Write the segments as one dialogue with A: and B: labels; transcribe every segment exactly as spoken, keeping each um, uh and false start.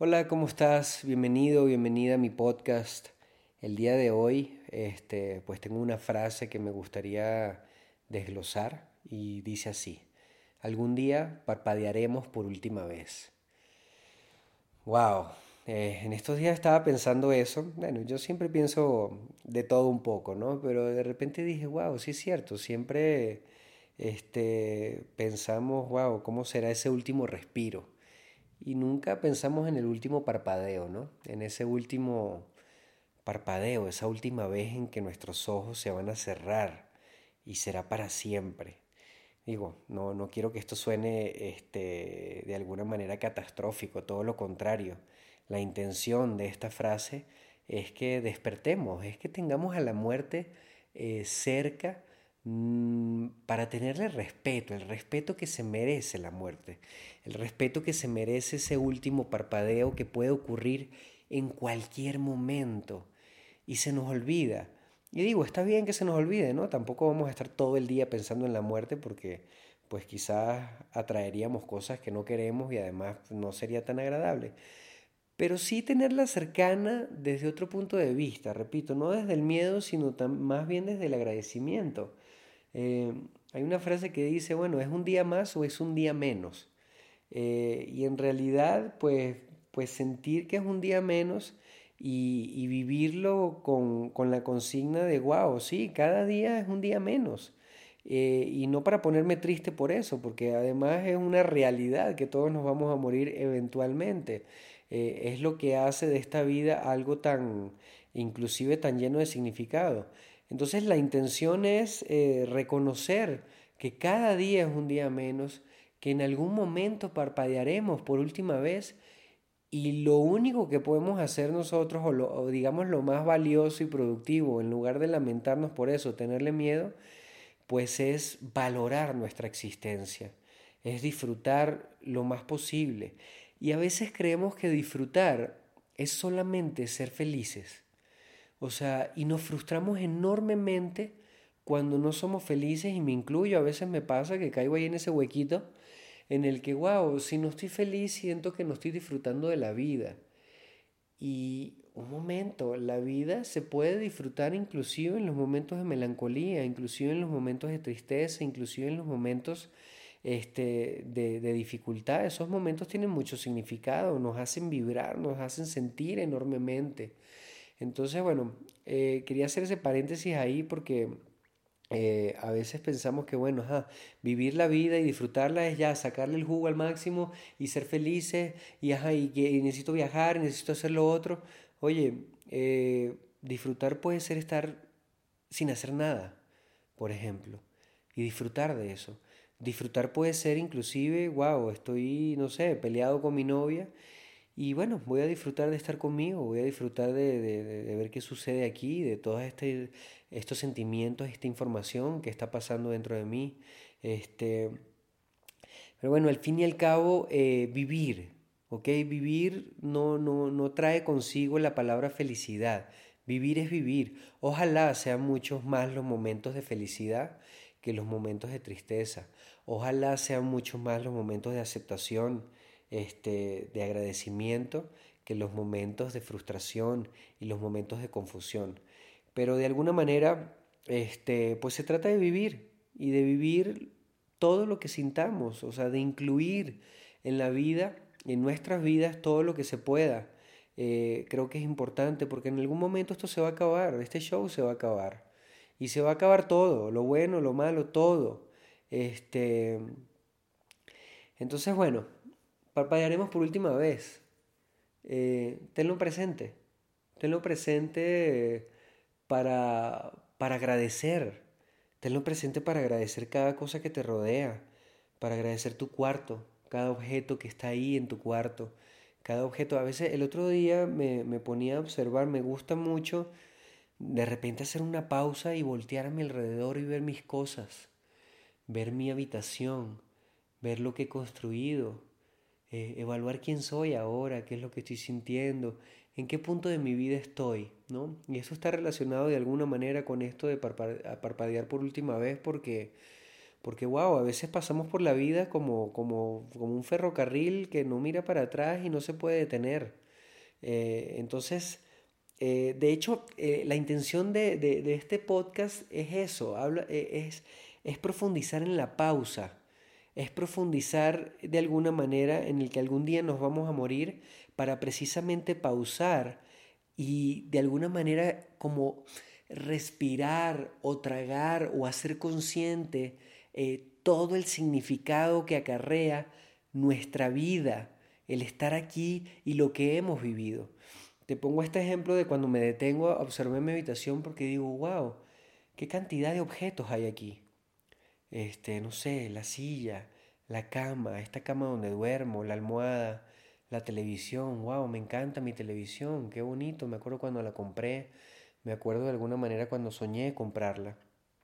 A: Hola, ¿cómo estás? Bienvenido, bienvenida a mi podcast. El día de hoy, este, pues tengo una frase que me gustaría desglosar y dice así: algún día parpadearemos por última vez. Wow, eh, en estos días estaba pensando eso. Bueno, yo siempre pienso de todo un poco, ¿no? Pero de repente dije, wow, sí es cierto. Siempre, este, pensamos, wow, ¿cómo será ese último respiro? Y nunca pensamos en el último parpadeo, ¿no? En ese último parpadeo, esa última vez en que nuestros ojos se van a cerrar y será para siempre. Digo, no, no quiero que esto suene este, de alguna manera catastrófico, todo lo contrario. La intención de esta frase es que despertemos, es que tengamos a la muerte eh, cerca, mm, para tenerle respeto, el respeto que se merece la muerte, el respeto que se merece ese último parpadeo que puede ocurrir en cualquier momento y se nos olvida. Y digo, está bien que se nos olvide, ¿no? Tampoco vamos a estar todo el día pensando en la muerte porque pues quizás atraeríamos cosas que no queremos y además no sería tan agradable. Pero sí tenerla cercana desde otro punto de vista, repito, no desde el miedo, sino más bien desde el agradecimiento. Eh, Hay una frase que dice, bueno, ¿es un día más o es un día menos? Eh, y en realidad, pues, pues sentir que es un día menos y, y vivirlo con, con la consigna de, wow, sí, cada día es un día menos. Eh, y no para ponerme triste por eso, porque además es una realidad que todos nos vamos a morir eventualmente. Eh, es lo que hace de esta vida algo tan, inclusive tan lleno de significado. Entonces la intención es eh, reconocer que cada día es un día menos, que en algún momento parpadearemos por última vez y lo único que podemos hacer nosotros, o, lo, o digamos lo más valioso y productivo, en lugar de lamentarnos por eso, tenerle miedo, pues es valorar nuestra existencia, es disfrutar lo más posible. Y a veces creemos que disfrutar es solamente ser felices. O sea, y nos frustramos enormemente cuando no somos felices y me incluyo, a veces me pasa que caigo ahí en ese huequito en el que, wow, si no estoy feliz siento que no estoy disfrutando de la vida. Y un momento, la vida se puede disfrutar inclusive en los momentos de melancolía, inclusive en los momentos de tristeza, inclusive en los momentos este, de, de dificultad. Esos momentos tienen mucho significado, nos hacen vibrar, nos hacen sentir enormemente. Entonces, bueno, eh, quería hacer ese paréntesis ahí porque eh, a veces pensamos que, bueno, ajá, vivir la vida y disfrutarla es ya sacarle el jugo al máximo y ser felices y, ajá, y, que- y necesito viajar, y necesito hacer lo otro. Oye, eh, disfrutar puede ser estar sin hacer nada, por ejemplo, y disfrutar de eso. Disfrutar puede ser inclusive, wow, estoy, no sé, peleado con mi novia y bueno, voy a disfrutar de estar conmigo, voy a disfrutar de, de- de- de ver qué sucede aquí, de todos este, estos sentimientos, esta información que está pasando dentro de mí. Este, pero bueno, al fin y al cabo, eh, vivir, ¿ok? Vivir no, no, no trae consigo la palabra felicidad. Vivir es vivir. Ojalá sean muchos más los momentos de felicidad que los momentos de tristeza. Ojalá sean muchos más los momentos de aceptación, este, de agradecimiento, que los momentos de frustración y los momentos de confusión. Pero de alguna manera, este, pues se trata de vivir y de vivir todo lo que sintamos, o sea, de incluir en la vida, en nuestras vidas, todo lo que se pueda. Eh, creo que es importante porque en algún momento esto se va a acabar, este show se va a acabar. Y se va a acabar todo, lo bueno, lo malo, todo. Este, entonces, bueno, parpadearemos por última vez. Eh, tenlo presente. Tenlo presente eh, para, para agradecer. Tenlo presente para agradecer cada cosa que te rodea, para agradecer tu cuarto, cada objeto que está ahí en tu cuarto, cada objeto. A veces el otro día me, me ponía a observar, me gusta mucho de repente hacer una pausa y voltear a mi alrededor y ver mis cosas, ver mi habitación, ver lo que he construido, eh, evaluar quién soy ahora, qué es lo que estoy sintiendo, en qué punto de mi vida estoy, ¿no? Y eso está relacionado de alguna manera con esto de parpa- a parpadear por última vez porque, Porque, wow, a veces pasamos por la vida como, como, como un ferrocarril que no mira para atrás y no se puede detener. Eh, entonces, eh, de hecho, eh, la intención de, de- de este podcast es eso, habla, eh, es, es profundizar en la pausa, es profundizar de alguna manera en el que algún día nos vamos a morir para precisamente pausar y de alguna manera como respirar o tragar o hacer consciente eh, todo el significado que acarrea nuestra vida, el estar aquí y lo que hemos vivido. Te pongo este ejemplo de cuando me detengo a observar mi habitación porque digo, wow, qué cantidad de objetos hay aquí. Este, no sé, la silla, la cama, esta cama donde duermo, la almohada, la televisión, wow, me encanta mi televisión, qué bonito, me acuerdo cuando la compré, me acuerdo de alguna manera cuando soñé comprarla.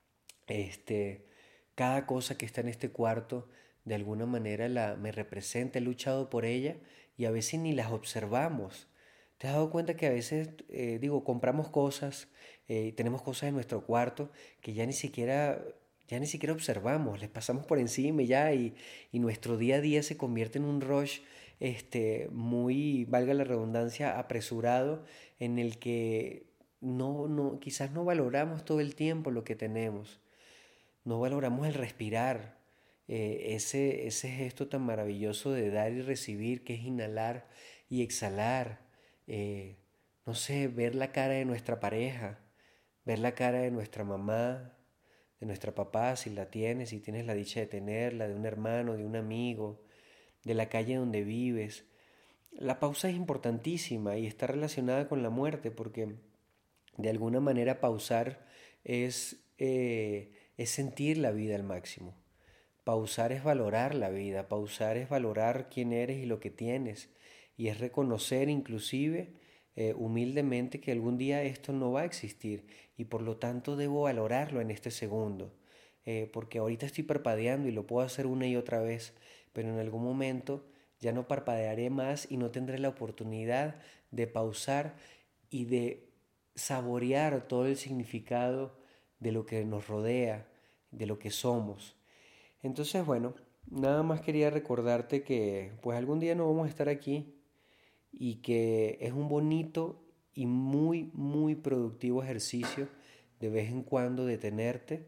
A: Este, cada cosa que está en este cuarto, de alguna manera la, me representa, he luchado por ella y a veces ni las observamos. ¿Te has dado cuenta que a veces, eh, digo, compramos cosas, eh, tenemos cosas en nuestro cuarto que ya ni siquiera, ya ni siquiera observamos, les pasamos por encima y ya, y, y nuestro día a día se convierte en un rush, este, muy, valga la redundancia, apresurado, en el que no, no, quizás no valoramos todo el tiempo lo que tenemos, no valoramos el respirar, eh, ese, ese gesto tan maravilloso de dar y recibir, que es inhalar y exhalar, eh, no sé, ver la cara de nuestra pareja, ver la cara de nuestra mamá, de nuestra papá, si la tienes, si tienes la dicha de tenerla, de un hermano, de un amigo, de la calle donde vives. La pausa es importantísima y está relacionada con la muerte porque de alguna manera pausar es, eh, es sentir la vida al máximo. Pausar es valorar la vida, pausar es valorar quién eres y lo que tienes. Y es reconocer inclusive eh, humildemente que algún día esto no va a existir y por lo tanto debo valorarlo en este segundo. Eh, porque ahorita estoy parpadeando y lo puedo hacer una y otra vez, pero en algún momento ya no parpadearé más y no tendré la oportunidad de pausar y de saborear todo el significado de lo que nos rodea, de lo que somos. Entonces, bueno, nada más quería recordarte que pues algún día no vamos a estar aquí y que es un bonito y muy, muy productivo ejercicio de vez en cuando detenerte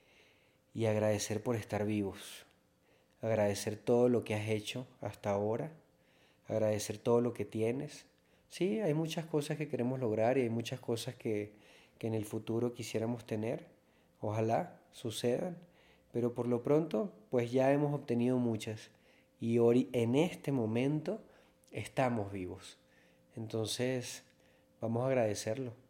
A: y agradecer por estar vivos, agradecer todo lo que has hecho hasta ahora, agradecer todo lo que tienes. Sí, hay muchas cosas que queremos lograr y hay muchas cosas que, que en el futuro quisiéramos tener. Ojalá sucedan, pero por lo pronto, pues ya hemos obtenido muchas y hoy, en este momento, estamos vivos. Entonces, vamos a agradecerlo.